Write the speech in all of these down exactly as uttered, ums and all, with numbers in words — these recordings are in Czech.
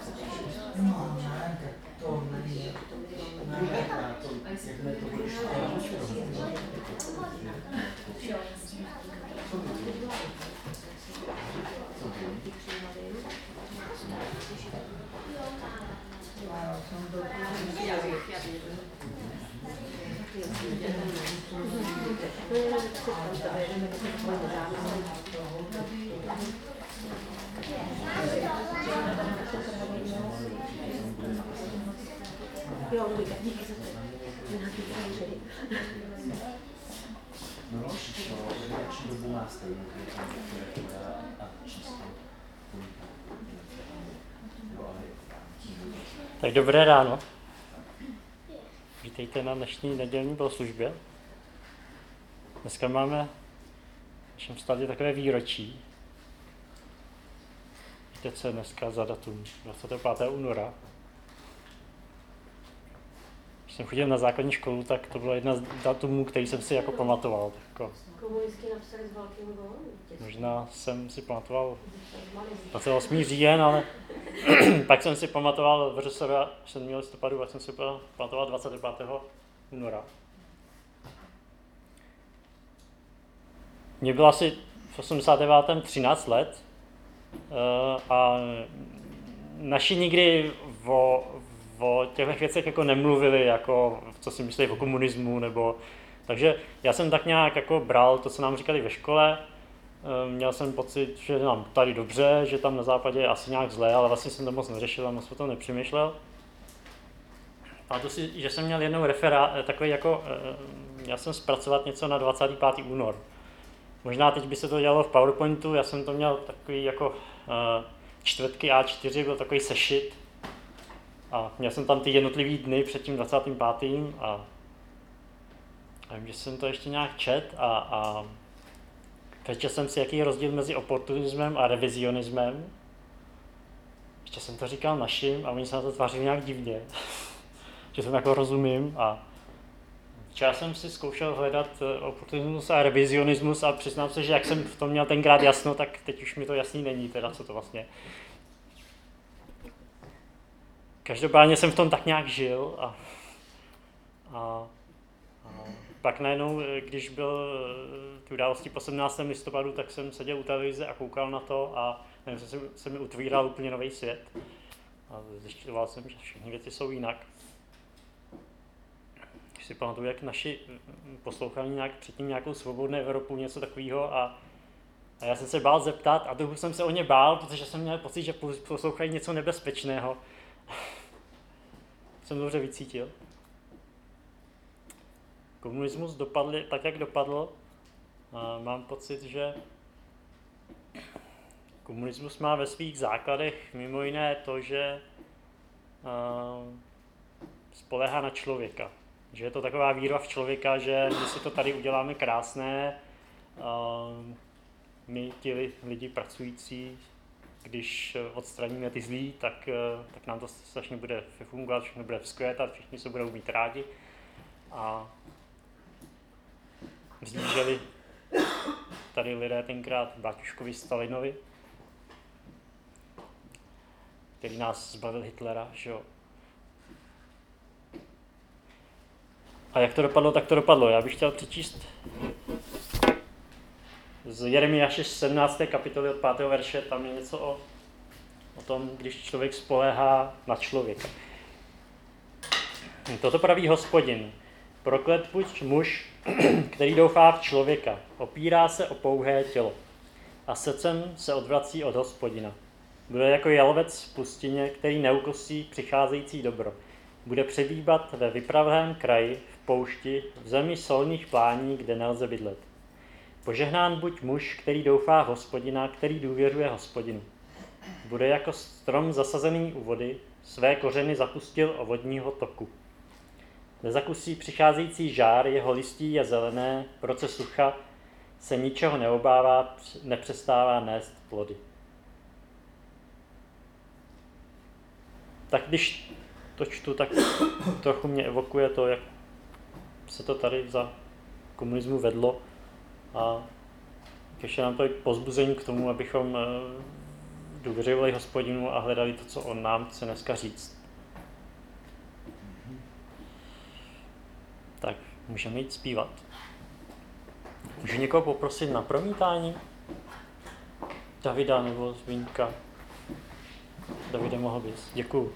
No, ne, tak to není. Ne, jakmile to budeš Jo, díky za to. No, přišlo, že dobu má stejně, a číslo. Tak dobré ráno. Vítejte na dnešní nedělní bohoslužbě. Dneska máme v našem stadě takové výročí. Víte, co je dneska za datum? dvacátého pátého února. Když jsem chodil na základní školu, tak to bylo jedna z datumů, který jsem si jako pamatoval. Tako. Komunisti napsali s velkým golem. Možná jsem si pamatoval dvacátého osmého říjen, ale pak jsem si pamatoval v ŘSV sedmého listopadu, pak jsem si pamatoval dvacátého pátého února. Mně bylo asi v osmdesátém devátém třináct let a naši nikdy o, o těchto věcech jako nemluvili, jako co si myslí o komunismu, nebo takže já jsem tak nějak jako bral to, co nám říkali ve škole. Měl jsem pocit, že nám tady dobře, že tam na západě je asi nějak zlé, ale vlastně jsem to moc neřešil a moc o tom nepřemýšlel. A to si, že jsem měl jednou referát, takový jako, já jsem zpracovat něco na dvacátého pátého únor. Možná teď by se to dělalo v PowerPointu, já jsem to měl takový jako čtvrtky á čtyři, byl takový sešit. A měl jsem tam ty jednotlivý dny před tím dvacátým pátým a A vím, že jsem to ještě nějak čet a, a přečetl jsem si, jaký je rozdíl mezi oportunismem a revizionismem. Ještě jsem to říkal našim a oni se na to tvářili nějak divně, že jsem jako rozumím. A včera jsem si zkoušel hledat oportunismus a revizionismus a přiznám se, že jak jsem v tom měl tenkrát jasno, tak teď už mi to jasný není, teda co to vlastně. Každopádně jsem v tom tak nějak žil a, a pak najednou, když byl ty události po sedmnáctém listopadu, tak jsem seděl u televize a koukal na to a nevím, se, se mi utvíral úplně nový svět. A zjišťoval jsem, že všechny věci jsou jinak. Když si pamatuju, jak naši poslouchali nějak předtím nějakou svobodnou Evropu, něco takového a, a já jsem se bál zeptat a dlouho jsem se o ně bál, protože jsem měl pocit, že poslouchají něco nebezpečného. Jsem dobře vycítil. Komunismus dopadl tak, jak dopadl. A mám pocit, že komunismus má ve svých základech mimo jiné to, že spoléhá na člověka. Že je to taková víra v člověka, že my si to tady uděláme krásné, my ti lidi pracující, když odstraníme ty zlí, tak, tak nám to strašně bude fungovat, všechno bude vzkvétat, všichni se budou mít rádi. A vzlíželi tady lidé tenkrát Báťuškovi Stalinovi, který nás zbavil Hitlera, že jo. A jak to dopadlo, tak to dopadlo. Já bych chtěl přečíst z Jeremiáše sedmnácté kapitoly od pátého verše, tam je něco o, o tom, když člověk spoléhá na člověka. Toto praví Hospodin. Proklet buď muž, který doufá v člověka, opírá se o pouhé tělo a srdcem se odvrací od Hospodina. Bude jako jalovec v pustině, který neukosí přicházející dobro. Bude přebývat ve vyprahlém kraji, v poušti, v zemi solných plání, kde nelze bydlet. Požehnán buď muž, který doufá v Hospodina, který důvěřuje Hospodinu. Bude jako strom zasazený u vody, své kořeny zapustil o vodního toku. Nezakusí přicházející žár, jeho listí je zelené, v roce sucha se ničeho neobává, nepřestává nést plody. Tak když to čtu, tak trochu mě evokuje to, jak se to tady za komunismu vedlo a ještě nám to i povzbuzení k tomu, abychom důvěřovali Hospodinu a hledali to, co on nám chce dneska říct. Tak můžeme jít zpívat. Můžu někoho poprosit na promítání? Davida nebo Zvíňka? Davide, mohl bys. Děkuju.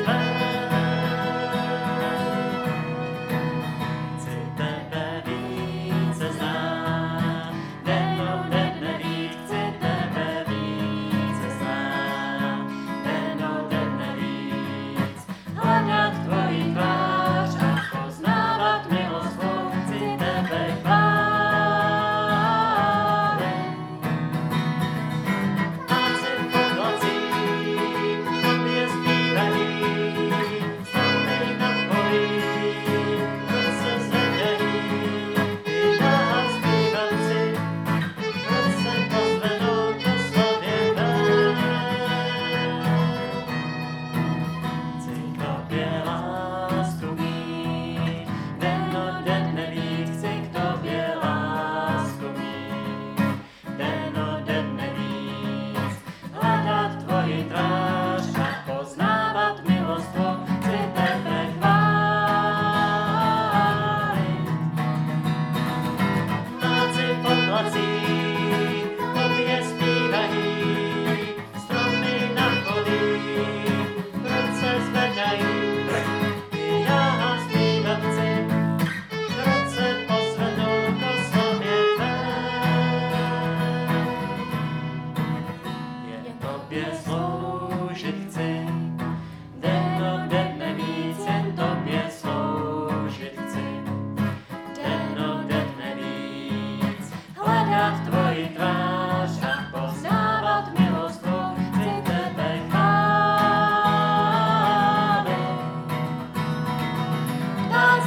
Chci tebe víc.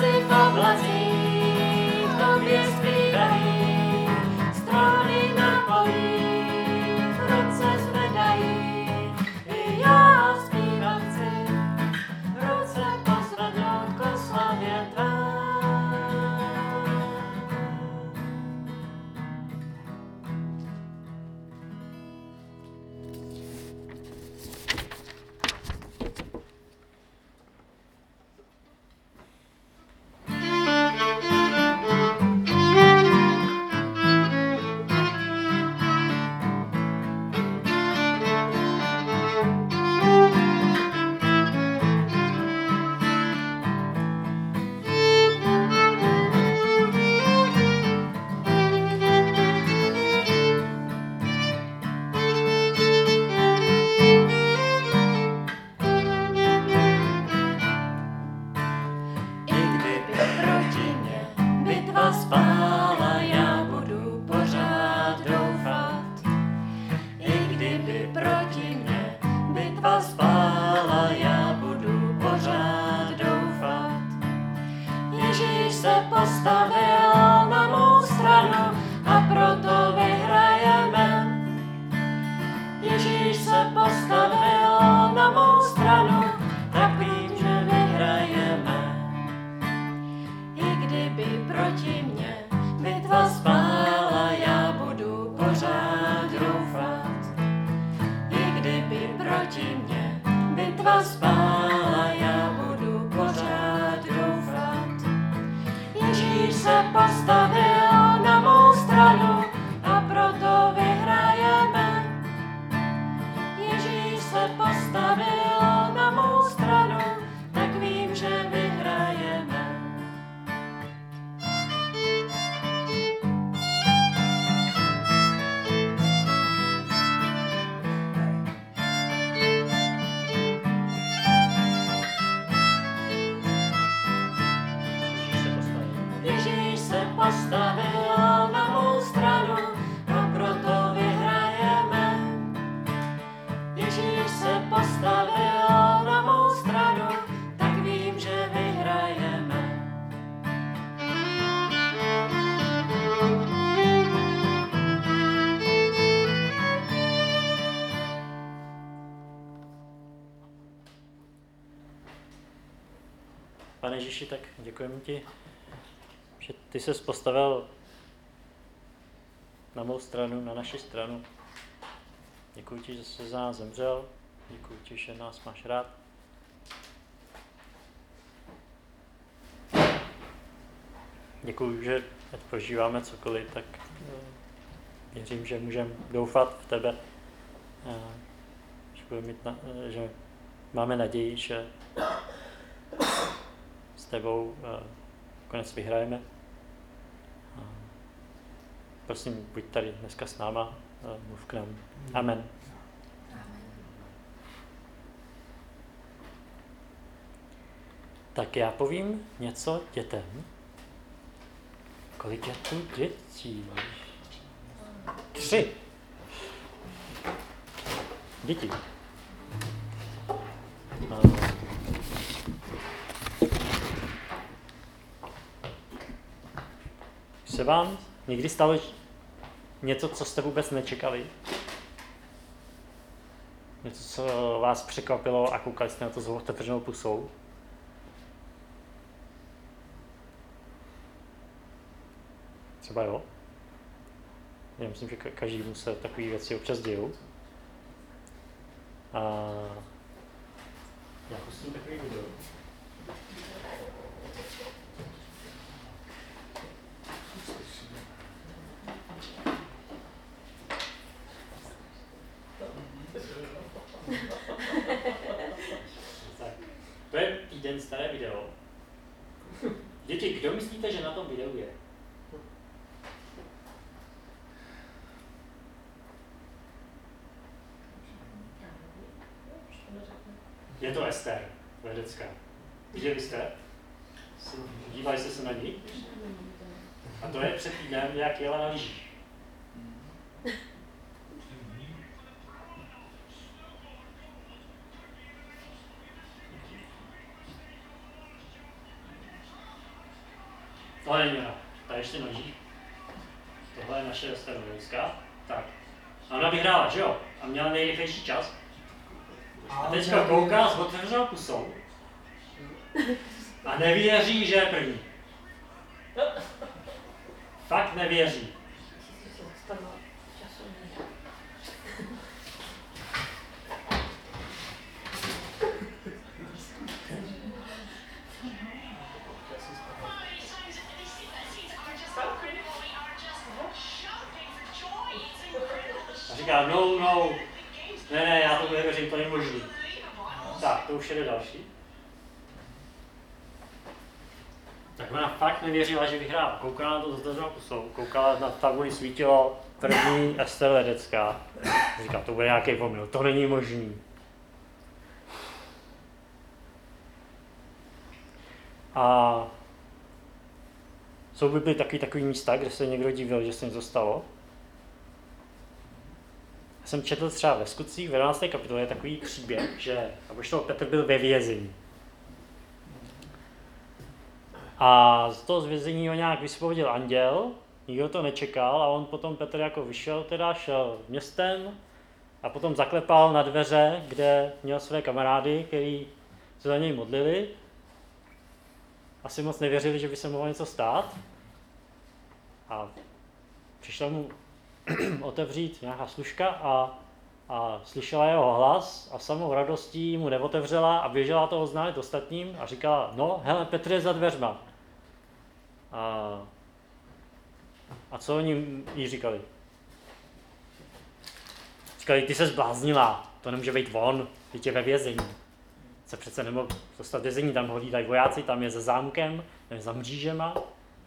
Ptáci v oblacích tobě zpívají, strony na polích ruce zvedají. I já zpívat chci, ruce pozvednout k oslavě tvé. Pane Ježíši, tak děkujeme ti, že ty ses postavil na mou stranu, na naši stranu. Děkuji ti, že jsi za nás zemřel. Děkuji ti, že nás máš rád. Děkuji, že ať prožíváme cokoliv, tak věřím, že můžeme doufat v tebe. Že, budeme mít na, že máme naději, že s tebou uh, konec vyhrajeme. Uh, prosím, buď tady dneska s náma, uh, mluv k nám. Amen. Tak já povím něco dětem. Kolik je tu dětí? Tři. Děti. Uh, Se vám někdy stalo něco, co jste vůbec nečekali? Něco, co vás překvapilo a koukali jste na to s otevřenou pusou? Třeba jo. Já myslím, že každému se takové věci občas dějou. A já pustím takový video. To je týden staré video. Děti, kdo myslíte, že na tom videu je? Je to Ester, vědecká. Viděli jste? Dívali jste se na ní? A to je před týdnem, jak jela na lyžích. Tohle není ona. Tady ještě noží. Tohle je naše starověnská. Tak. A ona vyhrála, že jo? A měla nejrychlejší čas. A teďka kouká s otevřenou pusou. A nevěří, že je první. Fakt nevěří. A říká, no, no, ne, ne, já tomu nevěřím, to není možný. Tak, to už jede další. Tak ona fakt nevěřila, že vyhrála. Koukala na to s otevřenou pusou, koukala na tabuli, svítilo první Ester Ledecká. Říká, to bude nějaký pomyl, to není možný. A jsou by byly takový, takový místa, kde se někdo divil, že se něco stalo. Já jsem četl třeba ve Skutcích, v jedenácté kapitole je takový příběh, že apoštol Petr byl ve vězení. A z toho z vězení ho nějak vysvobodil anděl, nikdo to nečekal a on potom Petr jako vyšel, teda šel městem a potom zaklepal na dveře, kde měl své kamarády, kteří se za něj modlili. Asi moc nevěřili, že by se mohlo něco stát. A přišla mu otevřít nějaká služka a, a slyšela jeho hlas a samou radostí mu neotevřela a běžela to oznámit ostatním a říkala, no, hele, Petr je za dveřma. A, a co oni jí říkali? Říkali, ty se zbláznila, to nemůže být on, teď je ve vězení. Se přece nemohl dostat vězení, tam ho hlídají vojáci, tam je za zámkem, tam je za mřížema.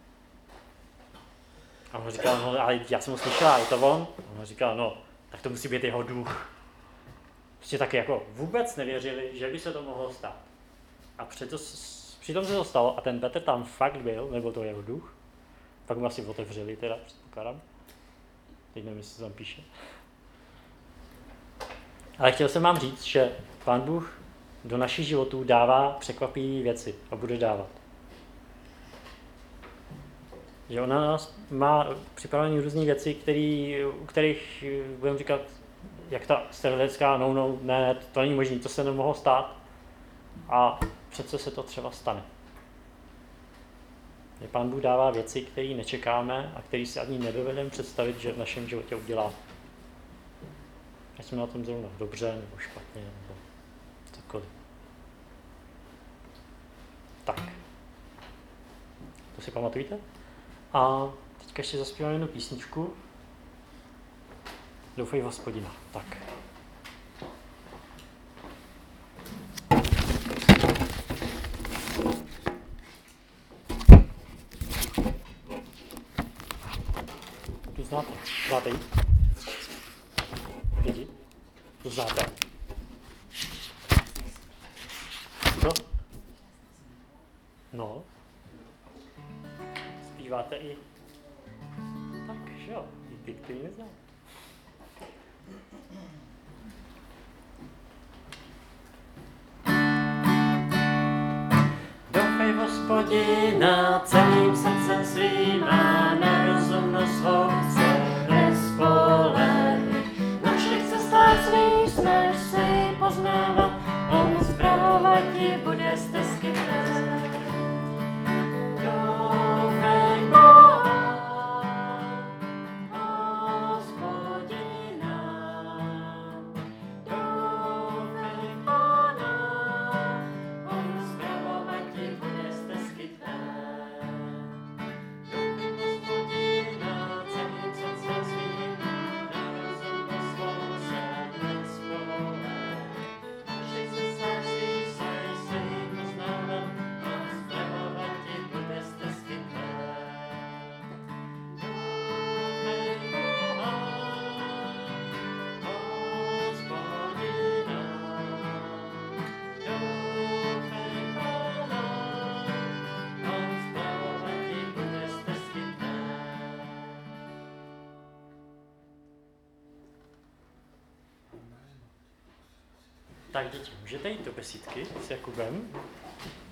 A on říkal, no ale já jsem ho slyšela, je to on? A on říkal, no, tak to musí být jeho duch. Prostě taky jako vůbec nevěřili, že by se to mohlo stát. A přitom, přitom se to stalo a ten Petr tam fakt byl, nebo to jeho duch. Pak mu asi otevřeli teda, předpokládám. Teď nevím, jestli to tam píše. Ale chtěl jsem vám říct, že Pán Bůh do našich životů dává překvapivé věci a bude dávat. Že ona nás má připravené různé věci, který, u kterých budeme říkat, jak ta steriletská, no, no, ne, to není možné, to se nemohlo stát. A přece se to třeba stane. Že Pán Bůh dává věci, které nečekáme a které si ani nedovedeme představit, že v našem životě udělá. Ať jsme na tom zrovna dobře nebo špatně, nebo cokoliv. Tak. To si pamatujte? A teďka ještě zaspívám jednu písničku. Doufej v Hospodina. Tak. Tu znáte? Znáte ji? Lidi? Tu znáte? Co? No. Zpíváte i tak, že jo, i ty, který neznám. Doufej v Hospodina celým srdcem svým a na rozumnost svou se nespolehni. Na všech cestách svých snaž si poznávat, on spravovat ti bude stezky tvé. Tak děti, můžete jít do besídky s Jakubem.